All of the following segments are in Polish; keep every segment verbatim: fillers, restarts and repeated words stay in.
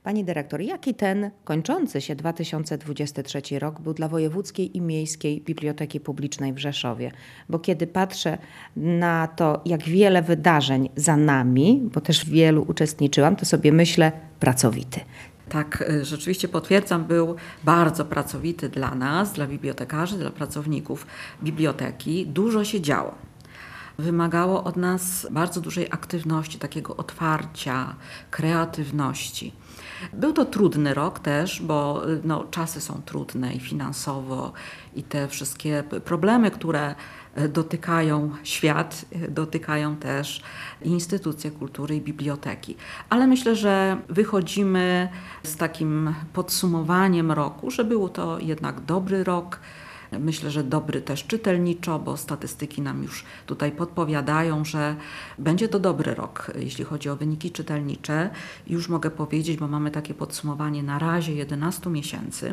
Pani dyrektor, jaki ten kończący się dwa tysiące dwudziesty trzeci rok był dla Wojewódzkiej i Miejskiej Biblioteki Publicznej w Rzeszowie? Bo kiedy patrzę na to, jak wiele wydarzeń za nami, bo też w wielu uczestniczyłam, to sobie myślę, pracowity. Tak, rzeczywiście potwierdzam, był bardzo pracowity dla nas, dla bibliotekarzy, dla pracowników biblioteki. Dużo się działo. Wymagało od nas bardzo dużej aktywności, takiego otwarcia, kreatywności. Był to trudny rok też, bo no, czasy są trudne i finansowo, i te wszystkie problemy, które dotykają świat, dotykają też instytucje kultury i biblioteki. Ale myślę, że wychodzimy z takim podsumowaniem roku, że był to jednak dobry rok. Myślę, że dobry też czytelniczo, bo statystyki nam już tutaj podpowiadają, że będzie to dobry rok, jeśli chodzi o wyniki czytelnicze. Już mogę powiedzieć, bo mamy takie podsumowanie na razie jedenastu miesięcy,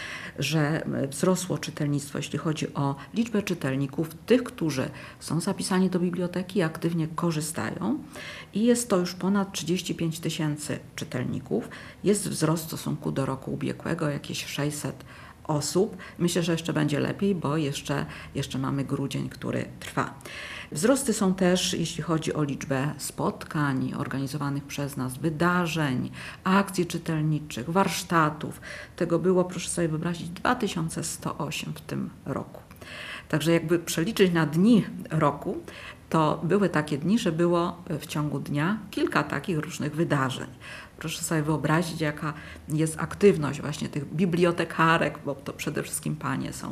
że wzrosło czytelnictwo, jeśli chodzi o liczbę czytelników, tych, którzy są zapisani do biblioteki i aktywnie korzystają. I jest to już ponad trzydzieści pięć tysięcy czytelników. Jest wzrost w stosunku do roku ubiegłego, jakieś sześćset osób. Myślę, że jeszcze będzie lepiej, bo jeszcze, jeszcze mamy grudzień, który trwa. Wzrosty są też, jeśli chodzi o liczbę spotkań organizowanych przez nas, wydarzeń, akcji czytelniczych, warsztatów. Tego było, proszę sobie wyobrazić, dwa tysiące sto osiem w tym roku. Także jakby przeliczyć na dni roku, to były takie dni, że było w ciągu dnia kilka takich różnych wydarzeń. Proszę sobie wyobrazić, jaka jest aktywność właśnie tych bibliotekarek, bo to przede wszystkim panie są,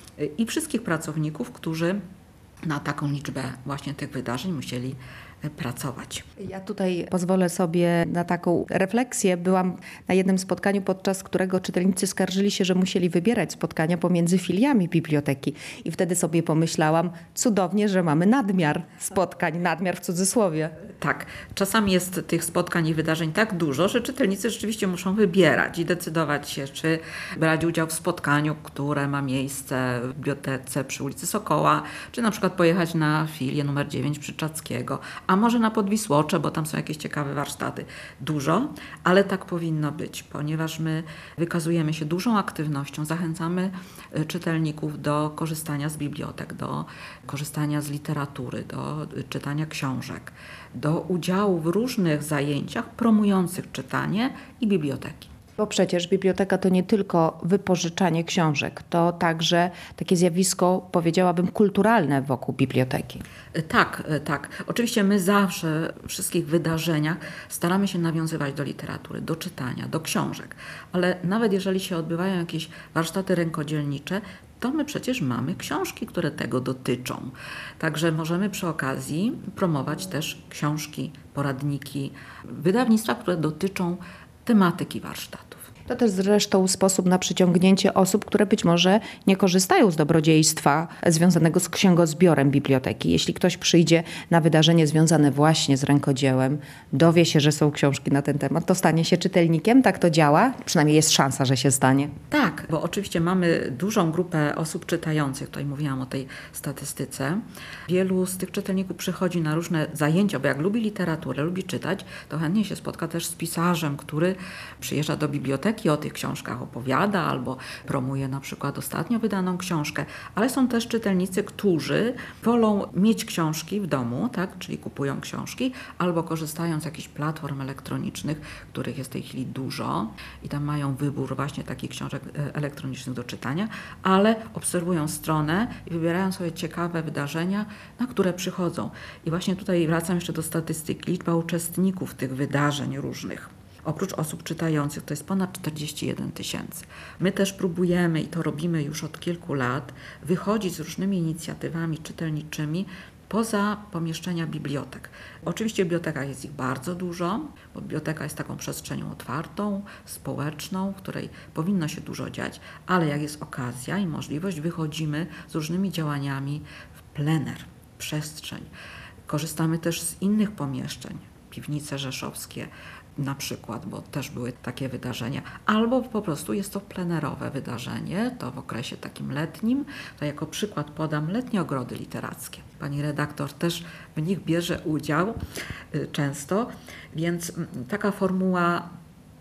i wszystkich pracowników, którzy na taką liczbę właśnie tych wydarzeń musieli pracować. Ja tutaj pozwolę sobie na taką refleksję. Byłam na jednym spotkaniu, podczas którego czytelnicy skarżyli się, że musieli wybierać spotkania pomiędzy filiami biblioteki. I wtedy sobie pomyślałam, cudownie, że mamy nadmiar spotkań, nadmiar w cudzysłowie. Tak, czasami jest tych spotkań i wydarzeń tak dużo, że czytelnicy rzeczywiście muszą wybierać i decydować się, czy brać udział w spotkaniu, które ma miejsce w bibliotece przy ulicy Sokoła, czy na przykład pojechać na filię numer dziewięć przy Czackiego, a może na Podwisłocze, bo tam są jakieś ciekawe warsztaty. Dużo, ale tak powinno być, ponieważ my wykazujemy się dużą aktywnością, zachęcamy czytelników do korzystania z bibliotek, do korzystania z literatury, do czytania książek, do udziału w różnych zajęciach promujących czytanie i biblioteki. Bo przecież biblioteka to nie tylko wypożyczanie książek, to także takie zjawisko, powiedziałabym, kulturalne wokół biblioteki. Tak, tak. Oczywiście my zawsze w wszystkich wydarzeniach staramy się nawiązywać do literatury, do czytania, do książek, ale nawet jeżeli się odbywają jakieś warsztaty rękodzielnicze, to my przecież mamy książki, które tego dotyczą. Także możemy przy okazji promować też książki, poradniki, wydawnictwa, które dotyczą tematyki warsztatów. To też zresztą sposób na przyciągnięcie osób, które być może nie korzystają z dobrodziejstwa związanego z księgozbiorem biblioteki. Jeśli ktoś przyjdzie na wydarzenie związane właśnie z rękodziełem, dowie się, że są książki na ten temat, to stanie się czytelnikiem? Tak to działa? Przynajmniej jest szansa, że się stanie. Tak, bo oczywiście mamy dużą grupę osób czytających. Tutaj mówiłam o tej statystyce. Wielu z tych czytelników przychodzi na różne zajęcia, bo jak lubi literaturę, lubi czytać, to chętnie się spotka też z pisarzem, który przyjeżdża do biblioteki, o tych książkach opowiada albo promuje na przykład ostatnio wydaną książkę, ale są też czytelnicy, którzy wolą mieć książki w domu, tak, czyli kupują książki albo korzystają z jakichś platform elektronicznych, których jest w tej chwili dużo i tam mają wybór właśnie takich książek elektronicznych do czytania, ale obserwują stronę i wybierają sobie ciekawe wydarzenia, na które przychodzą. I właśnie tutaj wracam jeszcze do statystyk. Liczba uczestników tych wydarzeń różnych, oprócz osób czytających, to jest ponad czterdzieści jeden tysięcy. My też próbujemy, i to robimy już od kilku lat, wychodzić z różnymi inicjatywami czytelniczymi poza pomieszczenia bibliotek. Oczywiście w bibliotekach jest ich bardzo dużo, bo biblioteka jest taką przestrzenią otwartą, społeczną, w której powinno się dużo dziać, ale jak jest okazja i możliwość, wychodzimy z różnymi działaniami w plener, przestrzeń. Korzystamy też z innych pomieszczeń, piwnice rzeszowskie, na przykład, bo też były takie wydarzenia, albo po prostu jest to plenerowe wydarzenie, to w okresie takim letnim, to jako przykład podam letnie ogrody literackie. Pani redaktor też w nich bierze udział y, często, więc taka formuła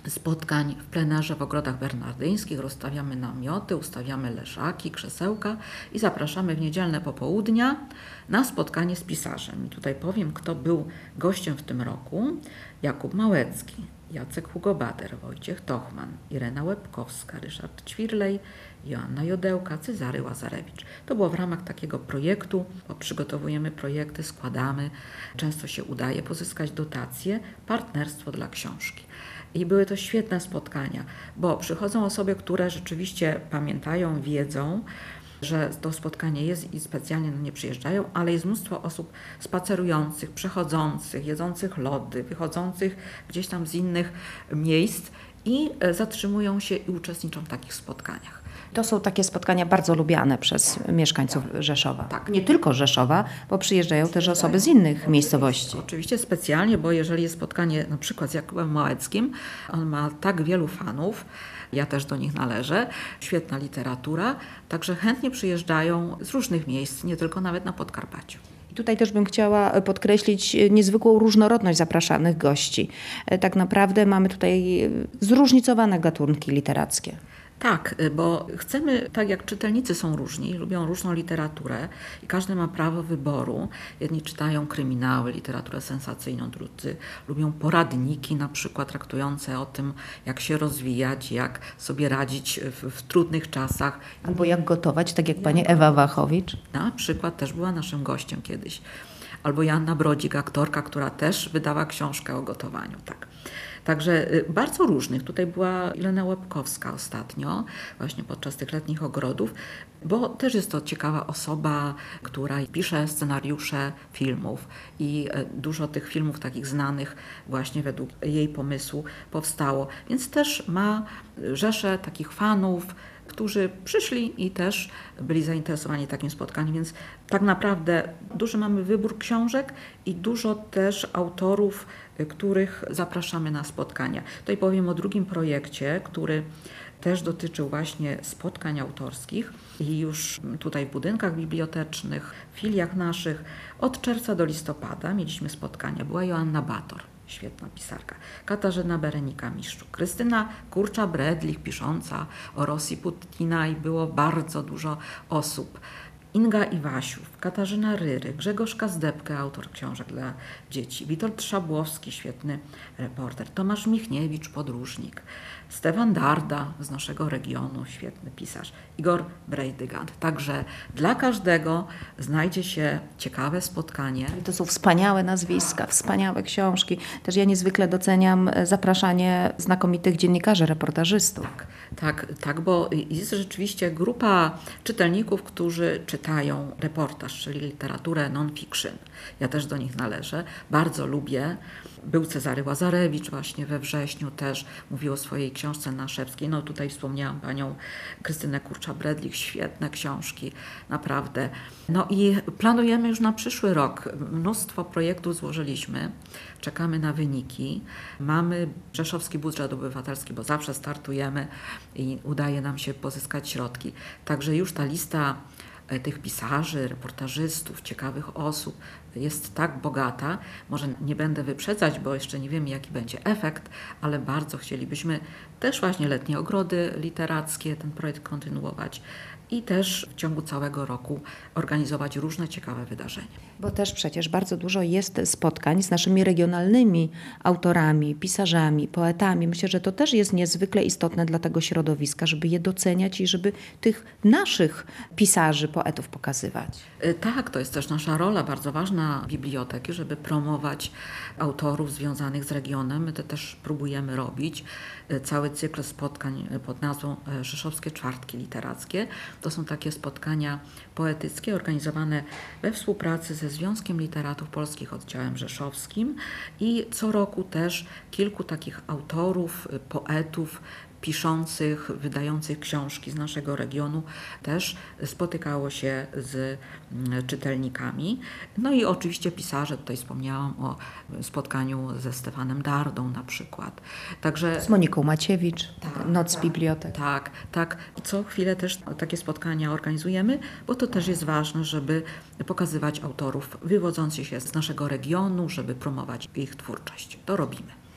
spotkań w plenerze w ogrodach bernardyńskich, rozstawiamy namioty, ustawiamy leżaki, krzesełka i zapraszamy w niedzielne popołudnia na spotkanie z pisarzem. I tutaj powiem, kto był gościem w tym roku. Jakub Małecki, Jacek Hugobader, Wojciech Tochman, Irena Łebkowska, Ryszard Ćwirlej, Joanna Jodełka, Cezary Łazarewicz. To było w ramach takiego projektu, bo przygotowujemy projekty, składamy, często się udaje pozyskać dotacje, partnerstwo dla książki. I były to świetne spotkania, bo przychodzą osoby, które rzeczywiście pamiętają, wiedzą, że to spotkanie jest i specjalnie nie przyjeżdżają, ale jest mnóstwo osób spacerujących, przechodzących, jedzących lody, wychodzących gdzieś tam z innych miejsc i zatrzymują się i uczestniczą w takich spotkaniach. To są takie spotkania bardzo lubiane przez mieszkańców Rzeszowa. Tak. Nie tylko Rzeszowa, bo przyjeżdżają też osoby z innych miejscowości. Oczywiście specjalnie, bo jeżeli jest spotkanie na przykład z Jakubem Małeckim, on ma tak wielu fanów, ja też do nich należę, świetna literatura, także chętnie przyjeżdżają z różnych miejsc, nie tylko nawet na Podkarpaciu. I tutaj też bym chciała podkreślić niezwykłą różnorodność zapraszanych gości. Tak naprawdę mamy tutaj zróżnicowane gatunki literackie. Tak, bo chcemy, tak jak czytelnicy są różni, lubią różną literaturę i każdy ma prawo wyboru. Jedni czytają kryminały, literaturę sensacyjną, drudzy lubią poradniki na przykład traktujące o tym, jak się rozwijać, jak sobie radzić w, w trudnych czasach. Albo jak gotować, tak jak pani Ewa Wachowicz. Na przykład też była naszym gościem kiedyś. Albo Joanna Brodzik, aktorka, która też wydała książkę o gotowaniu. Tak. Także bardzo różnych. Tutaj była Irena Łebkowska ostatnio, właśnie podczas tych letnich ogrodów, bo też jest to ciekawa osoba, która pisze scenariusze filmów i dużo tych filmów takich znanych właśnie według jej pomysłu powstało. Więc też ma rzeszę takich fanów, którzy przyszli i też byli zainteresowani takim spotkaniem, więc tak naprawdę duży mamy wybór książek i dużo też autorów, których zapraszamy na spotkania. Tutaj powiem o drugim projekcie, który też dotyczył właśnie spotkań autorskich i już tutaj w budynkach bibliotecznych, w filiach naszych od czerwca do listopada mieliśmy spotkania. Była Joanna Bator, świetna pisarka, Katarzyna Berenika-Miszczuk, Krystyna Kurcza-Bredlich, pisząca o Rosji Putina i było bardzo dużo osób. Inga Iwasiów, Katarzyna Ryry, Grzegorz Kazdebkę, autor książek dla dzieci, Witold Szabłowski, świetny reporter, Tomasz Michniewicz, podróżnik, Stefan Darda z naszego regionu, świetny pisarz, Igor Brejdygant. Także dla każdego znajdzie się ciekawe spotkanie. I to są wspaniałe nazwiska, wspaniałe książki. Też ja niezwykle doceniam zapraszanie znakomitych dziennikarzy, reportażystów. Tak, tak, tak, bo jest rzeczywiście grupa czytelników, którzy czytają reportaż, czyli literaturę non-fiction. Ja też do nich należę, bardzo lubię. Był Cezary Łazarewicz właśnie we wrześniu, też mówił o swojej książce Naszewskiej. No tutaj wspomniałam panią Krystynę Kurcza-Bredlich, świetne książki, naprawdę. No i planujemy już na przyszły rok. Mnóstwo projektów złożyliśmy, czekamy na wyniki. Mamy rzeszowski budżet obywatelski, bo zawsze startujemy i udaje nam się pozyskać środki. Także już ta lista tych pisarzy, reportażystów, ciekawych osób jest tak bogata. Może nie będę wyprzedzać, bo jeszcze nie wiemy, jaki będzie efekt, ale bardzo chcielibyśmy też właśnie letnie ogrody literackie, ten projekt kontynuować i też w ciągu całego roku organizować różne ciekawe wydarzenia. Bo też przecież bardzo dużo jest spotkań z naszymi regionalnymi autorami, pisarzami, poetami. Myślę, że to też jest niezwykle istotne dla tego środowiska, żeby je doceniać i żeby tych naszych pisarzy, poetów pokazywać. Tak, to jest też nasza rola bardzo ważna biblioteki, żeby promować autorów związanych z regionem. My to też próbujemy robić. Cały cykl spotkań pod nazwą Rzeszowskie Czwartki Literackie. To są takie spotkania poetyckie organizowane we współpracy ze Związkiem Literatów Polskich oddziałem rzeszowskim i co roku też kilku takich autorów, poetów, piszących, wydających książki z naszego regionu też spotykało się z czytelnikami. No i oczywiście pisarze, tutaj wspomniałam o spotkaniu ze Stefanem Dardą na przykład. Także z Moniką Maciewicz, tak, Noc tak, Bibliotek. Tak, tak. I co chwilę też takie spotkania organizujemy, bo to też jest ważne, żeby pokazywać autorów wywodzących się z naszego regionu, żeby promować ich twórczość. To robimy.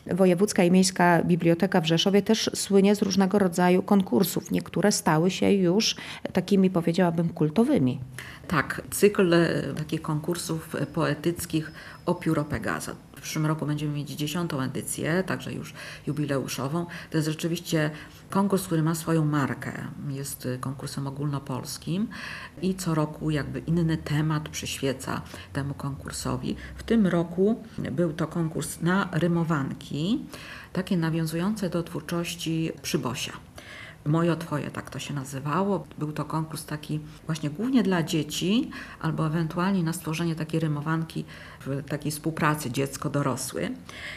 Wojewódzka i Miejska Biblioteka w Rzeszowie też słynie z różnego rodzaju konkursów. Niektóre stały się już takimi, powiedziałabym, kultowymi. Tak, cykl takich konkursów poetyckich o pióro Pegaza. W przyszłym roku będziemy mieć dziesiątą edycję, także już jubileuszową. To jest rzeczywiście konkurs, który ma swoją markę. Jest konkursem ogólnopolskim i co roku jakby inny temat przyświeca temu konkursowi. W tym roku był to konkurs na rymowanki, takie nawiązujące do twórczości Przybosia. Moje Twoje, tak to się nazywało. Był to konkurs taki właśnie głównie dla dzieci, albo ewentualnie na stworzenie takiej rymowanki w takiej współpracy dziecko-dorosły.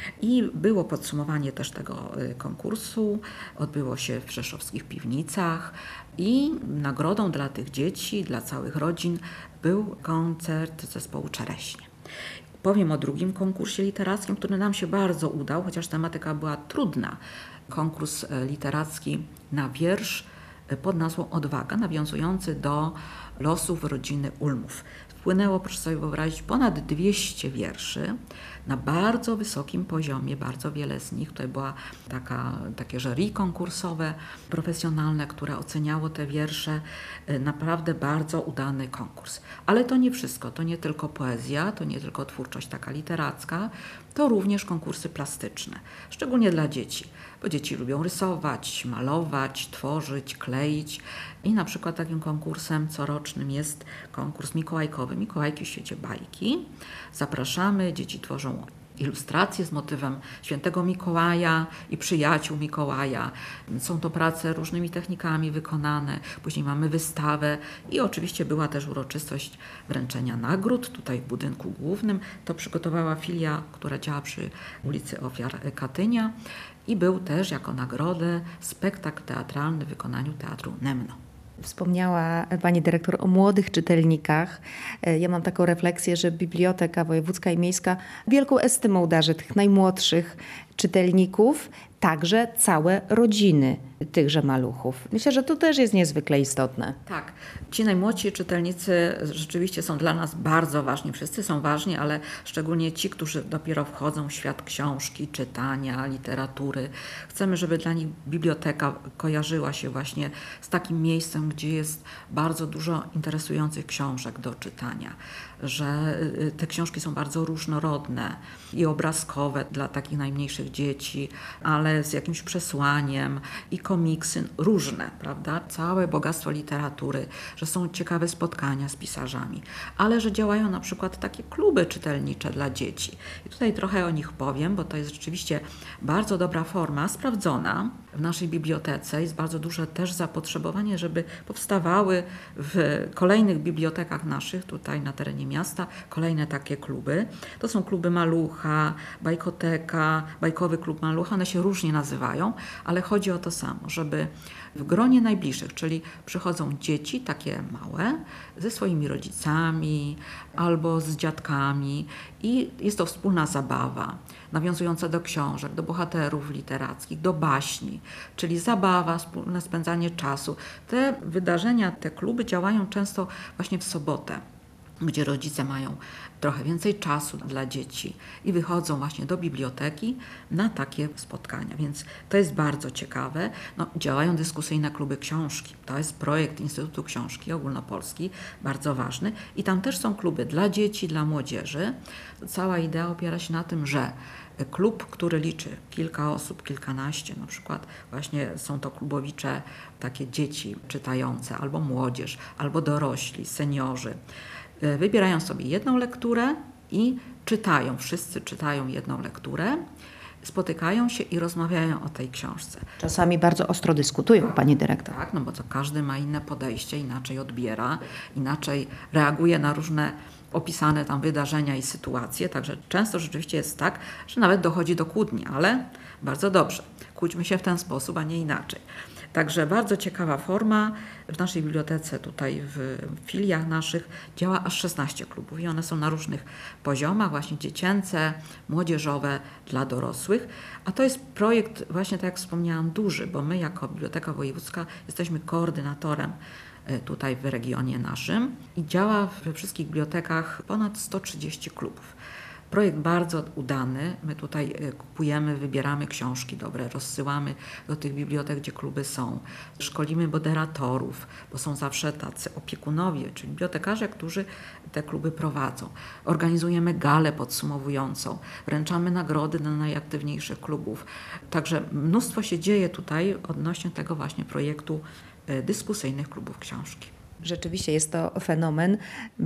I było podsumowanie też tego konkursu. Odbyło się w rzeszowskich piwnicach i nagrodą dla tych dzieci, dla całych rodzin był koncert zespołu Czereśnie. Powiem o drugim konkursie literackim, który nam się bardzo udał, chociaż tematyka była trudna. Konkurs literacki na wiersz pod nazwą Odwaga, nawiązujący do losów rodziny Ulmów. Wpłynęło, proszę sobie wyobrazić, ponad dwieście wierszy na bardzo wysokim poziomie, bardzo wiele z nich. Tutaj była taka, takie jury konkursowe, profesjonalne, które oceniało te wiersze. Naprawdę bardzo udany konkurs. Ale to nie wszystko, to nie tylko poezja, to nie tylko twórczość taka literacka, to również konkursy plastyczne, szczególnie dla dzieci, bo dzieci lubią rysować, malować, tworzyć, kleić i na przykład takim konkursem corocznym jest konkurs mikołajkowy, Mikołajki w świecie bajki. Zapraszamy, dzieci tworzą ilustracje z motywem świętego Mikołaja i przyjaciół Mikołaja. Są to prace różnymi technikami wykonane. Później mamy wystawę i oczywiście była też uroczystość wręczenia nagród tutaj w budynku głównym. To przygotowała filia, która działa przy ulicy Ofiar Katynia i był też jako nagrodę spektakl teatralny w wykonaniu Teatru Nemno. Wspomniała Pani Dyrektor o młodych czytelnikach. Ja mam taką refleksję, że Biblioteka Wojewódzka i Miejska wielką estymą darzy tych najmłodszych czytelników, także całe rodziny tychże maluchów. Myślę, że to też jest niezwykle istotne. Tak, ci najmłodsi czytelnicy rzeczywiście są dla nas bardzo ważni. Wszyscy są ważni, ale szczególnie ci, którzy dopiero wchodzą w świat książki, czytania, literatury. Chcemy, żeby dla nich biblioteka kojarzyła się właśnie z takim miejscem, gdzie jest bardzo dużo interesujących książek do czytania, że te książki są bardzo różnorodne i obrazkowe dla takich najmniejszych dzieci, ale z jakimś przesłaniem i komiksy różne, prawda? Całe bogactwo literatury, że są ciekawe spotkania z pisarzami, ale że działają na przykład takie kluby czytelnicze dla dzieci. I tutaj trochę o nich powiem, bo to jest rzeczywiście bardzo dobra forma, sprawdzona w naszej bibliotece. Jest bardzo duże też zapotrzebowanie, żeby powstawały w kolejnych bibliotekach naszych tutaj na terenie miasta kolejne takie kluby. To są kluby Malucha, Bajkoteka, Bajkowy Klub Malucha. One się różnie nazywają, ale chodzi o to samo, żeby w gronie najbliższych, czyli przychodzą dzieci takie małe ze swoimi rodzicami albo z dziadkami i jest to wspólna zabawa nawiązująca do książek, do bohaterów literackich, do baśni, czyli zabawa, wspólne spędzanie czasu. Te wydarzenia, te kluby działają często właśnie w sobotę, gdzie rodzice mają trochę więcej czasu dla dzieci i wychodzą właśnie do biblioteki na takie spotkania, więc to jest bardzo ciekawe. No, działają dyskusyjne kluby książki. To jest projekt Instytutu Książki Ogólnopolski, bardzo ważny i tam też są kluby dla dzieci, dla młodzieży. Cała idea opiera się na tym, że klub, który liczy kilka osób, kilkanaście na przykład, właśnie są to klubowicze, takie dzieci czytające, albo młodzież, albo dorośli, seniorzy. Wybierają sobie jedną lekturę i czytają, wszyscy czytają jedną lekturę, spotykają się i rozmawiają o tej książce. Czasami bardzo ostro dyskutują, Pani Dyrektor. Tak, no bo to każdy ma inne podejście, inaczej odbiera, inaczej reaguje na różne opisane tam wydarzenia i sytuacje, także często rzeczywiście jest tak, że nawet dochodzi do kłótni, ale bardzo dobrze, kłóćmy się w ten sposób, a nie inaczej. Także bardzo ciekawa forma. W naszej bibliotece, tutaj w filiach naszych działa aż szesnaście klubów i one są na różnych poziomach, właśnie dziecięce, młodzieżowe, dla dorosłych. A to jest projekt właśnie, tak jak wspomniałam, duży, bo my jako Biblioteka Wojewódzka jesteśmy koordynatorem tutaj w regionie naszym i działa we wszystkich bibliotekach ponad sto trzydzieści klubów. Projekt bardzo udany. My tutaj kupujemy, wybieramy książki dobre, rozsyłamy do tych bibliotek, gdzie kluby są. Szkolimy moderatorów, bo są zawsze tacy opiekunowie, czyli bibliotekarze, którzy te kluby prowadzą. Organizujemy galę podsumowującą, wręczamy nagrody dla najaktywniejszych klubów. Także mnóstwo się dzieje tutaj odnośnie tego właśnie projektu dyskusyjnych klubów książki. Rzeczywiście jest to fenomen,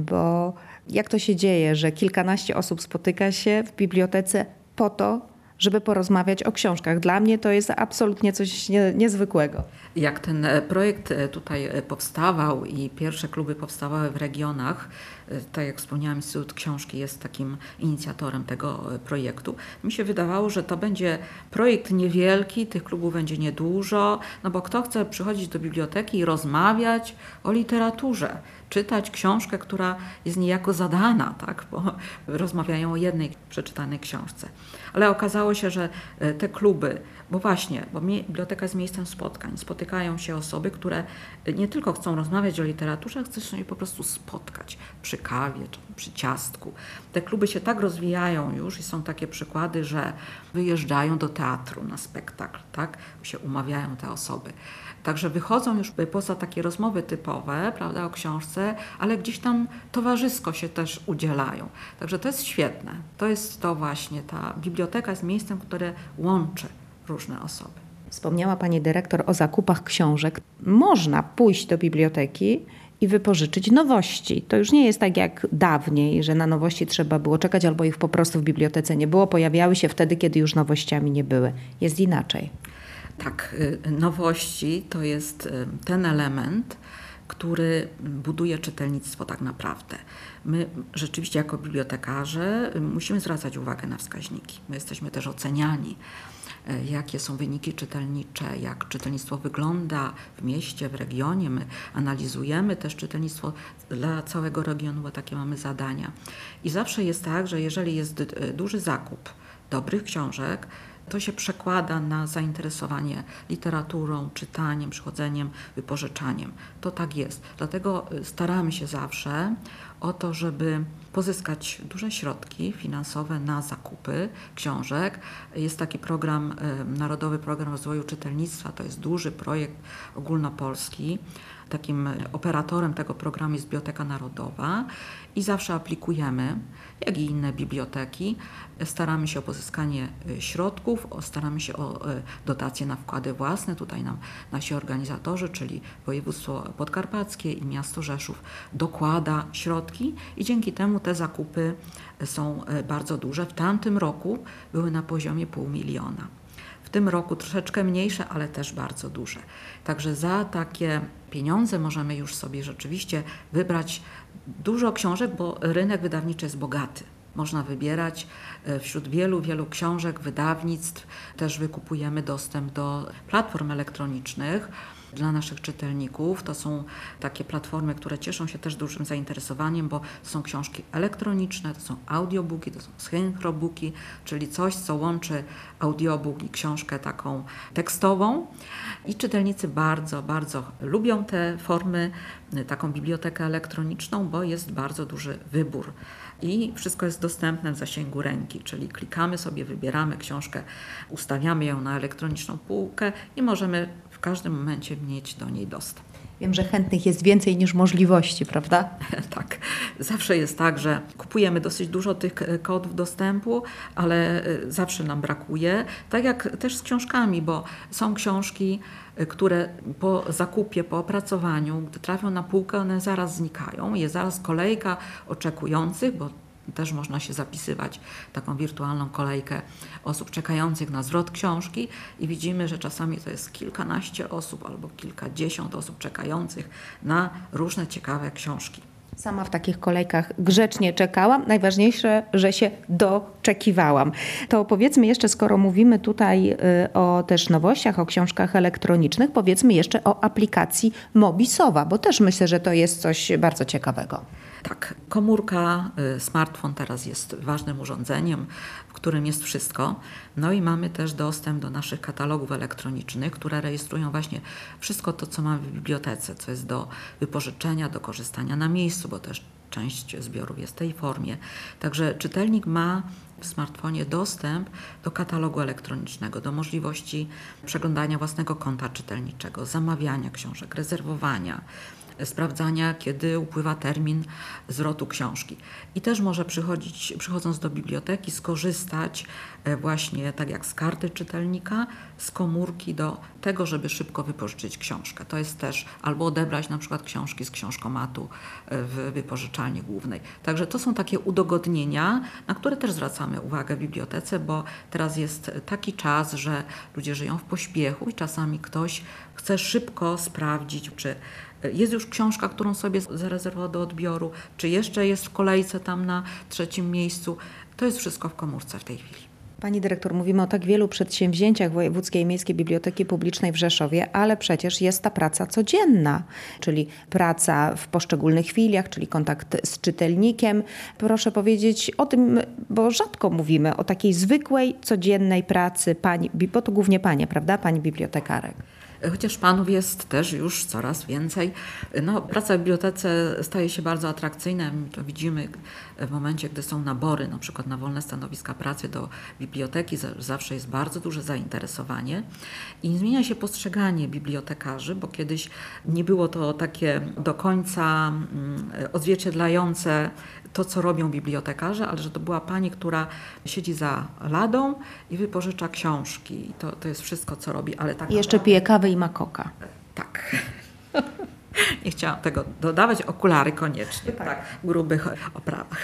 bo jak to się dzieje, że kilkanaście osób spotyka się w bibliotece po to, żeby porozmawiać o książkach. Dla mnie to jest absolutnie coś nie, niezwykłego. Jak ten projekt tutaj powstawał i pierwsze kluby powstawały w regionach, tak jak wspomniałam, Instytut Książki jest takim inicjatorem tego projektu. Mi się wydawało, że to będzie projekt niewielki, tych klubów będzie niedużo, no bo kto chce przychodzić do biblioteki i rozmawiać o literaturze, czytać książkę, która jest niejako zadana, tak? Bo rozmawiają o jednej przeczytanej książce. Ale okazało się, że te kluby, bo właśnie, bo biblioteka jest miejscem spotkań, spotykają się osoby, które nie tylko chcą rozmawiać o literaturze, ale chcą się po prostu spotkać przy kawie czy przy ciastku. Te kluby się tak rozwijają już i są takie przykłady, że wyjeżdżają do teatru na spektakl, tak? Się umawiają te osoby. Także wychodzą już poza takie rozmowy typowe, prawda, o książce, ale gdzieś tam towarzysko się też udzielają. Także to jest świetne. To jest to właśnie, ta biblioteka jest miejscem, które łączy różne osoby. Wspomniała pani dyrektor o zakupach książek. Można pójść do biblioteki i wypożyczyć nowości. To już nie jest tak jak dawniej, że na nowości trzeba było czekać albo ich po prostu w bibliotece nie było. Pojawiały się wtedy, kiedy już nowościami nie były. Jest inaczej. Tak, nowości to jest ten element, który buduje czytelnictwo tak naprawdę. My rzeczywiście jako bibliotekarze musimy zwracać uwagę na wskaźniki. My jesteśmy też oceniani, jakie są wyniki czytelnicze, jak czytelnictwo wygląda w mieście, w regionie. My analizujemy też czytelnictwo dla całego regionu, bo takie mamy zadania. I zawsze jest tak, że jeżeli jest duży zakup dobrych książek, to się przekłada na zainteresowanie literaturą, czytaniem, przychodzeniem, wypożyczaniem. To tak jest. Dlatego staramy się zawsze o to, żeby pozyskać duże środki finansowe na zakupy książek. Jest taki program, Narodowy Program Rozwoju Czytelnictwa, to jest duży projekt ogólnopolski. Takim operatorem tego programu jest Biblioteka Narodowa i zawsze aplikujemy, jak i inne biblioteki. Staramy się o pozyskanie środków, staramy się o dotacje na wkłady własne. Tutaj nam nasi organizatorzy, czyli województwo podkarpackie i miasto Rzeszów, dokłada środki i dzięki temu te zakupy są bardzo duże. W tamtym roku były na poziomie pół miliona. W tym roku troszeczkę mniejsze, ale też bardzo duże. Także za takie pieniądze możemy już sobie rzeczywiście wybrać dużo książek, bo rynek wydawniczy jest bogaty. Można wybierać wśród wielu, wielu książek, wydawnictw. Też wykupujemy dostęp do platform elektronicznych dla naszych czytelników. To są takie platformy, które cieszą się też dużym zainteresowaniem, bo to są książki elektroniczne, to są audiobooki, to są synchробooki, czyli coś, co łączy audiobook i książkę taką tekstową. I czytelnicy bardzo, bardzo lubią te formy, taką bibliotekę elektroniczną, bo jest bardzo duży wybór. I wszystko jest dostępne w zasięgu ręki, czyli klikamy sobie, wybieramy książkę, ustawiamy ją na elektroniczną półkę i możemy w każdym momencie mieć do niej dostęp. Wiem, że chętnych jest więcej niż możliwości, prawda? Tak. Zawsze jest tak, że kupujemy dosyć dużo tych kodów dostępu, ale zawsze nam brakuje. Tak jak też z książkami, bo są książki, które po zakupie, po opracowaniu, gdy trafią na półkę, one zaraz znikają. Jest zaraz kolejka oczekujących, bo też można się zapisywać w taką wirtualną kolejkę osób czekających na zwrot książki i widzimy, że czasami to jest kilkanaście osób albo kilkadziesiąt osób czekających na różne ciekawe książki. Sama w takich kolejkach grzecznie czekałam. Najważniejsze, że się doczekiwałam. To powiedzmy jeszcze, skoro mówimy tutaj o też nowościach, o książkach elektronicznych, powiedzmy jeszcze o aplikacji Mobisowa, bo też myślę, że to jest coś bardzo ciekawego. Tak, komórka, smartfon teraz jest ważnym urządzeniem, w którym jest wszystko. No i mamy też dostęp do naszych katalogów elektronicznych, które rejestrują właśnie wszystko to, co mamy w bibliotece, co jest do wypożyczenia, do korzystania na miejscu, bo też część zbiorów jest w tej formie. Także czytelnik ma w smartfonie dostęp do katalogu elektronicznego, do możliwości przeglądania własnego konta czytelniczego, zamawiania książek, rezerwowania, sprawdzania, kiedy upływa termin zwrotu książki. I też może przychodzić, przychodząc do biblioteki, skorzystać właśnie tak jak z karty czytelnika, z komórki do tego, żeby szybko wypożyczyć książkę. To jest też, albo odebrać na przykład książki z książkomatu w wypożyczalni głównej. Także to są takie udogodnienia, na które też zwracamy uwagę w bibliotece, bo teraz jest taki czas, że ludzie żyją w pośpiechu i czasami ktoś chce szybko sprawdzić, czy jest już książka, którą sobie zarezerwował do odbioru, czy jeszcze jest w kolejce tam na trzecim miejscu. To jest wszystko w komórce w tej chwili. Pani dyrektor, mówimy o tak wielu przedsięwzięciach Wojewódzkiej Miejskiej Biblioteki Publicznej w Rzeszowie, ale przecież jest ta praca codzienna, czyli praca w poszczególnych chwilach, czyli kontakt z czytelnikiem. Proszę powiedzieć o tym, bo rzadko mówimy o takiej zwykłej, codziennej pracy pani, bo to głównie panie, prawda, pani bibliotekarek. Chociaż panów jest też już coraz więcej. No, praca w bibliotece staje się bardzo atrakcyjna. My to widzimy w momencie, gdy są nabory, na przykład na wolne stanowiska pracy do biblioteki, zawsze jest bardzo duże zainteresowanie i zmienia się postrzeganie bibliotekarzy, bo kiedyś nie było to takie do końca odzwierciedlające to, co robią bibliotekarze, ale że to była pani, która siedzi za ladą i wypożycza książki. I to, to jest wszystko, co robi. Ale tak I jeszcze pije kawę i ma koka. Tak. Nie chciałam tego dodawać, okulary koniecznie, Tak. tak, w grubych oprawach.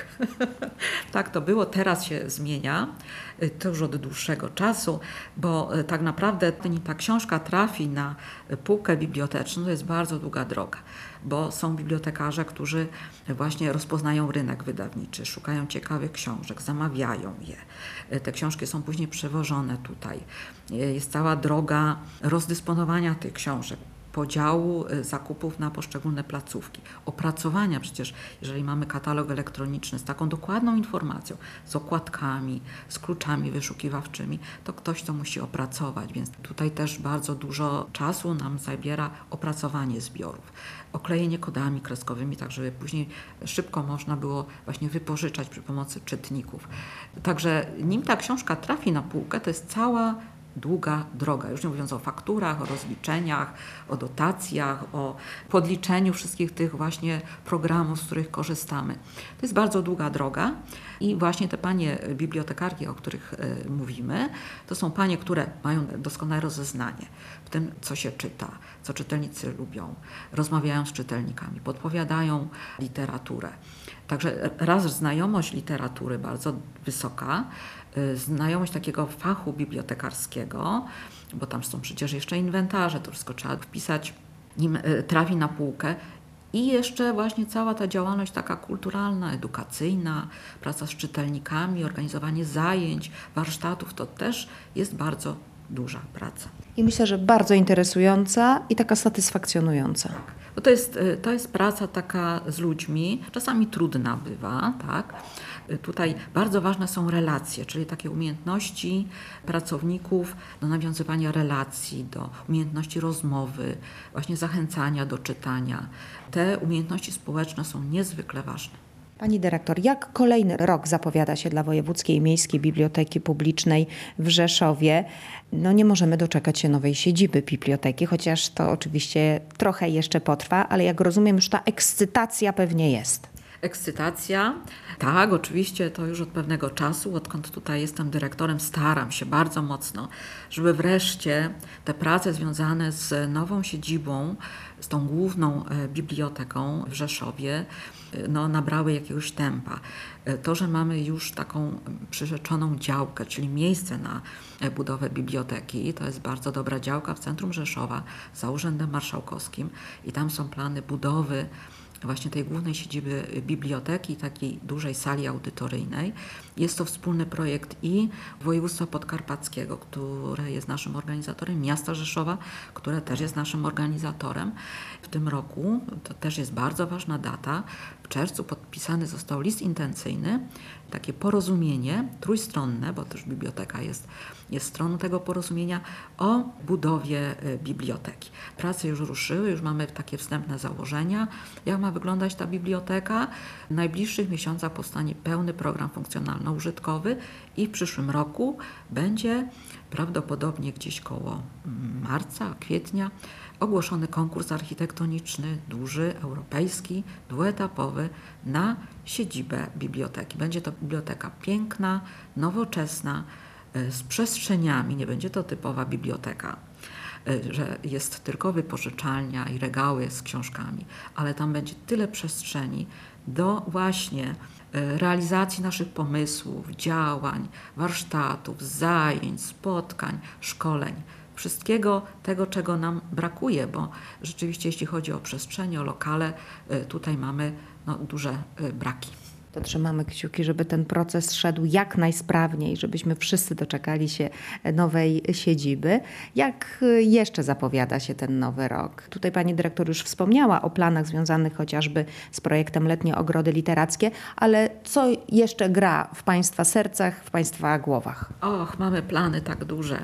Tak to było, teraz się zmienia, to już od dłuższego czasu, bo tak naprawdę nim ta książka trafi na półkę biblioteczną, to jest bardzo długa droga, bo są bibliotekarze, którzy właśnie rozpoznają rynek wydawniczy, szukają ciekawych książek, zamawiają je. Te książki są później przewożone tutaj. Jest cała droga rozdysponowania tych książek, podziału zakupów na poszczególne placówki, opracowania przecież, jeżeli mamy katalog elektroniczny z taką dokładną informacją, z okładkami, z kluczami wyszukiwawczymi, to ktoś to musi opracować, więc tutaj też bardzo dużo czasu nam zabiera opracowanie zbiorów, oklejenie kodami kreskowymi, tak żeby później szybko można było właśnie wypożyczać przy pomocy czytników. Także nim ta książka trafi na półkę, to jest cała długa droga, już nie mówiąc o fakturach, o rozliczeniach, o dotacjach, o podliczeniu wszystkich tych właśnie programów, z których korzystamy. To jest bardzo długa droga i właśnie te panie bibliotekarki, o których y, mówimy, to są panie, które mają doskonałe rozeznanie w tym, co się czyta, co czytelnicy lubią, rozmawiają z czytelnikami, podpowiadają literaturę. Także raz znajomość literatury bardzo wysoka, znajomość takiego fachu bibliotekarskiego, bo tam są przecież jeszcze inwentarze, to wszystko trzeba wpisać, nim trafi na półkę. I jeszcze właśnie cała ta działalność taka kulturalna, edukacyjna, praca z czytelnikami, organizowanie zajęć, warsztatów, to też jest bardzo duża praca. I myślę, że bardzo interesująca i taka satysfakcjonująca. Tak, bo to jest, to jest praca taka z ludźmi, czasami trudna bywa, tak. Tutaj bardzo ważne są relacje, czyli takie umiejętności pracowników do nawiązywania relacji, do umiejętności rozmowy, właśnie zachęcania do czytania. Te umiejętności społeczne są niezwykle ważne. Pani dyrektor, jak kolejny rok zapowiada się dla Wojewódzkiej Miejskiej Biblioteki Publicznej w Rzeszowie? No nie możemy doczekać się nowej siedziby biblioteki, chociaż to oczywiście trochę jeszcze potrwa, ale jak rozumiem, już ta ekscytacja pewnie jest. Ekscytacja. Tak, oczywiście to już od pewnego czasu, odkąd tutaj jestem dyrektorem, staram się bardzo mocno, żeby wreszcie te prace związane z nową siedzibą, z tą główną biblioteką w Rzeszowie, no, nabrały jakiegoś tempa. To, że mamy już taką przyrzeczoną działkę, czyli miejsce na budowę biblioteki, to jest bardzo dobra działka w centrum Rzeszowa za Urzędem Marszałkowskim i tam są plany budowy właśnie tej głównej siedziby biblioteki, takiej dużej sali audytoryjnej. Jest to wspólny projekt i województwa podkarpackiego, które jest naszym organizatorem, miasta Rzeszowa, które też jest naszym organizatorem. W tym roku, to też jest bardzo ważna data, w czerwcu podpisany został list intencyjny, takie porozumienie trójstronne, bo też biblioteka jest, jest stroną tego porozumienia, o budowie biblioteki. Prace już ruszyły, już mamy takie wstępne założenia, jak ma ma wyglądać ta biblioteka. W najbliższych miesiącach powstanie pełny program funkcjonalno-użytkowy i w przyszłym roku będzie prawdopodobnie gdzieś koło marca, kwietnia ogłoszony konkurs architektoniczny, duży, europejski, dwuetapowy na siedzibę biblioteki. Będzie to biblioteka piękna, nowoczesna, z przestrzeniami. Nie będzie to typowa biblioteka, że jest tylko wypożyczalnia i regały z książkami, ale tam będzie tyle przestrzeni do właśnie realizacji naszych pomysłów, działań, warsztatów, zajęć, spotkań, szkoleń. Wszystkiego tego, czego nam brakuje, bo rzeczywiście jeśli chodzi o przestrzenie, o lokale, tutaj mamy no, duże braki. To trzymamy kciuki, żeby ten proces szedł jak najsprawniej, żebyśmy wszyscy doczekali się nowej siedziby. Jak jeszcze zapowiada się ten nowy rok? Tutaj pani dyrektor już wspomniała o planach związanych chociażby z projektem Letnie Ogrody Literackie, ale co jeszcze gra w państwa sercach, w państwa głowach? Och, mamy plany tak duże.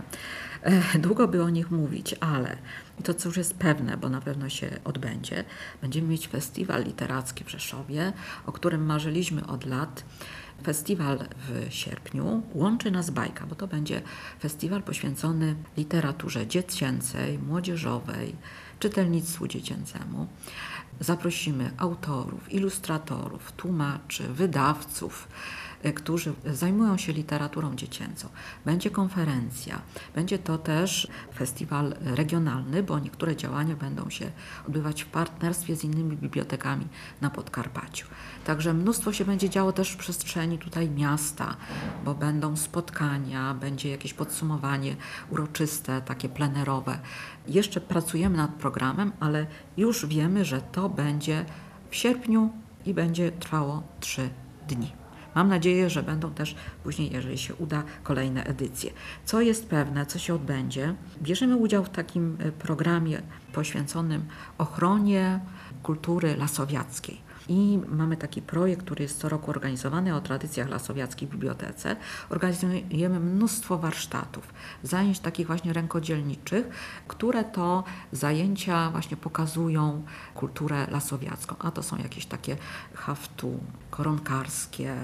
Długo by o nich mówić, ale to, co już jest pewne, bo na pewno się odbędzie, będziemy mieć festiwal literacki w Rzeszowie, o którym marzyliśmy od lat. Festiwal w sierpniu łączy nas bajka, bo to będzie festiwal poświęcony literaturze dziecięcej, młodzieżowej, czytelnictwu dziecięcemu. Zaprosimy autorów, ilustratorów, tłumaczy, wydawców, którzy zajmują się literaturą dziecięcą. Będzie konferencja, będzie to też festiwal regionalny, bo niektóre działania będą się odbywać w partnerstwie z innymi bibliotekami na Podkarpaciu. Także mnóstwo się będzie działo też w przestrzeni tutaj miasta, bo będą spotkania, będzie jakieś podsumowanie uroczyste, takie plenerowe. Jeszcze pracujemy nad programem, ale już wiemy, że to będzie w sierpniu i będzie trwało trzy dni. Mam nadzieję, że będą też później, jeżeli się uda, kolejne edycje. Co jest pewne, co się odbędzie? Bierzemy udział w takim programie poświęconym ochronie kultury lasowiackiej. I mamy taki projekt, który jest co roku organizowany o tradycjach lasowiackich w bibliotece. Organizujemy mnóstwo warsztatów, zajęć takich właśnie rękodzielniczych, które to zajęcia właśnie pokazują kulturę lasowiacką. A to są jakieś takie haftu, koronkarskie,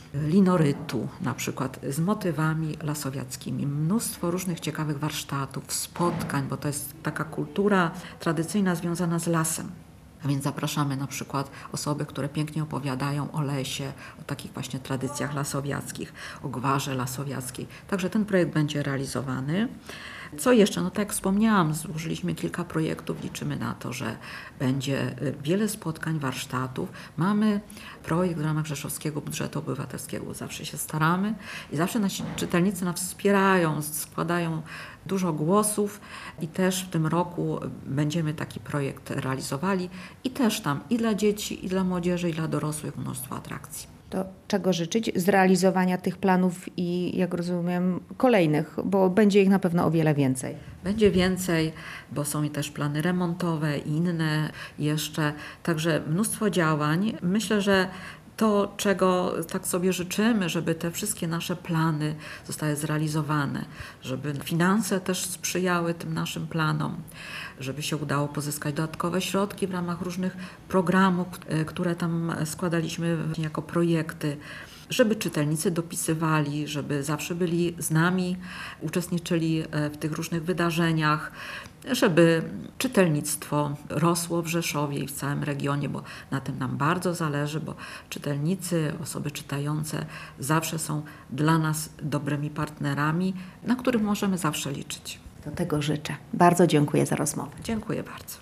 linorytu na przykład z motywami lasowiackimi. Mnóstwo różnych ciekawych warsztatów, spotkań, bo to jest taka kultura tradycyjna związana z lasem. A więc zapraszamy na przykład osoby, które pięknie opowiadają o lesie, o takich właśnie tradycjach lasowiackich, o gwarze lasowiackiej. Także ten projekt będzie realizowany. Co jeszcze? No tak jak wspomniałam, złożyliśmy kilka projektów, liczymy na to, że będzie wiele spotkań, warsztatów. Mamy projekt w ramach Rzeszowskiego Budżetu Obywatelskiego, zawsze się staramy i zawsze nasi czytelnicy nas wspierają, składają dużo głosów i też w tym roku będziemy taki projekt realizowali i też tam i dla dzieci, i dla młodzieży, i dla dorosłych mnóstwo atrakcji. To czego życzyć? Zrealizowania tych planów i, jak rozumiem, kolejnych, bo będzie ich na pewno o wiele więcej. Będzie więcej, bo są i też plany remontowe i inne jeszcze, także mnóstwo działań. Myślę, że to, czego tak sobie życzymy, żeby te wszystkie nasze plany zostały zrealizowane, żeby finanse też sprzyjały tym naszym planom, żeby się udało pozyskać dodatkowe środki w ramach różnych programów, które tam składaliśmy jako projekty, żeby czytelnicy dopisywali, żeby zawsze byli z nami, uczestniczyli w tych różnych wydarzeniach, żeby czytelnictwo rosło w Rzeszowie i w całym regionie, bo na tym nam bardzo zależy, bo czytelnicy, osoby czytające zawsze są dla nas dobrymi partnerami, na których możemy zawsze liczyć. Do tego życzę. Bardzo dziękuję za rozmowę. Dziękuję bardzo.